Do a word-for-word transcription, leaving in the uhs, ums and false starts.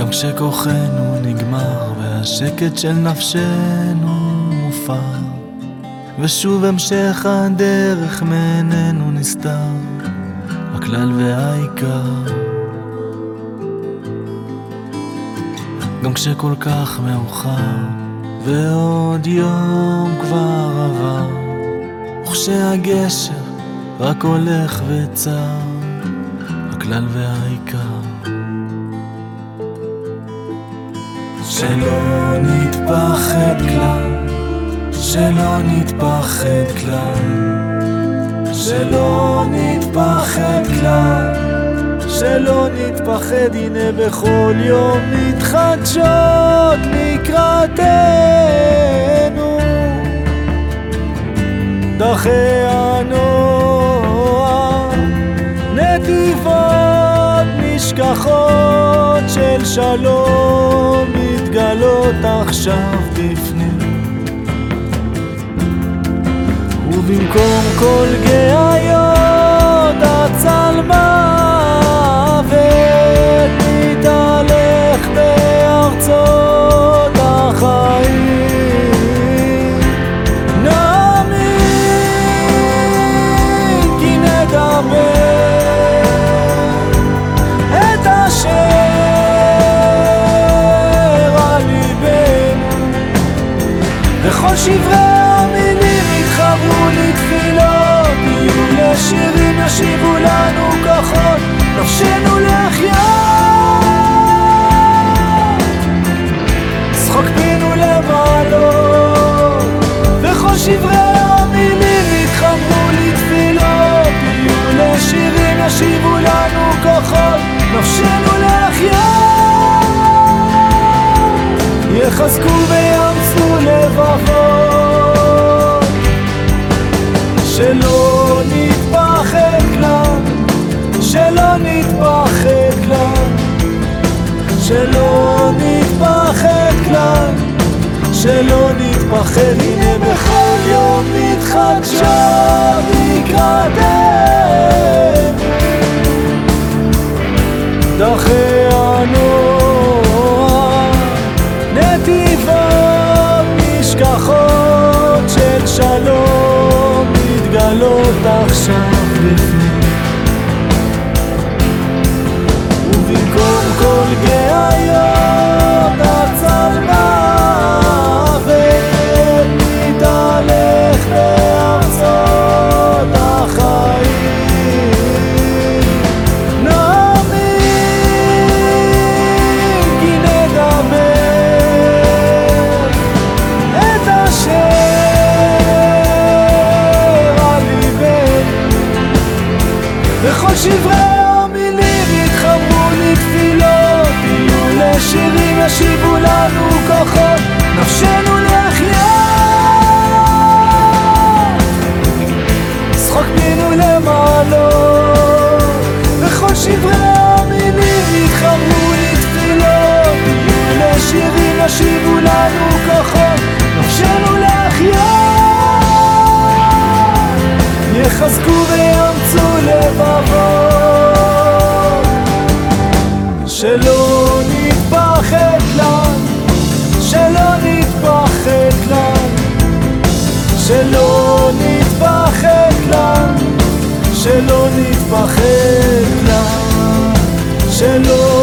גם כשכוחנו נגמר והשקט של נפשנו מופר, ושוב המשך הדרך מעינינו נסתר, הכלל והעיקר. גם כשכל כך מאוחר ועוד יום כבר עבר, וכשהגשר רק הולך וצר, הכלל והעיקר. שלא נתפחד כלל, שלא נתפחד כלל, שלא נתפחד כלל, שלא נתפחד. הנה בכל יום מתחדשות לקראתנו דרכי הנוער, נתיבות נשכחות של שלום מתגלות עכשיו בפנים, ובמקום כל גאיות עצל מוות נתהלך בארצות החיים. נאמין כי נדבר את אשר על ליבנו, וכל שברי המילים יתחברו לתפילות, יהיו לשירים ישיבו לנו כוחות, נפשנו לחיות. שחוק בינו למעלות, וכל שברי המילים יתחברו לתפילות, יהיו לשירים ישיבו לנו כוחות, נפשנו לחיות. יחזקו ויאמצו לבבות, שלא נתפחד כלל, שלא נתפחד כלל, שלא נתפחד כלל, שלא נתפחד. הנה בכל יום מתחדשות לקראתנו דרכי הנוער, נתיבות נשכחות של שלום מתגלות עכשיו בפנים, ובמקום כל גאיות עצל מוות נתהלך בארצות החיים. נאמין כי נדבר את אשר על ליבנו, וכל שברי המילים יתחברו לתפילות, יהיו לשירים ישיבו לנו כוחות, נפשנו לחיות. שחוק בינו למעלות, וכל שברי המילים יתחברו לתפילות, יהיו לשירים ישיבו לנו כוחות, נפשנו לחיות. יחזקו ויאמצו לבבות, שלא נתפחד כלל, שלא נתפחד כלל, שלא נתפחד כלל, שלא נתפחד כלל, שלא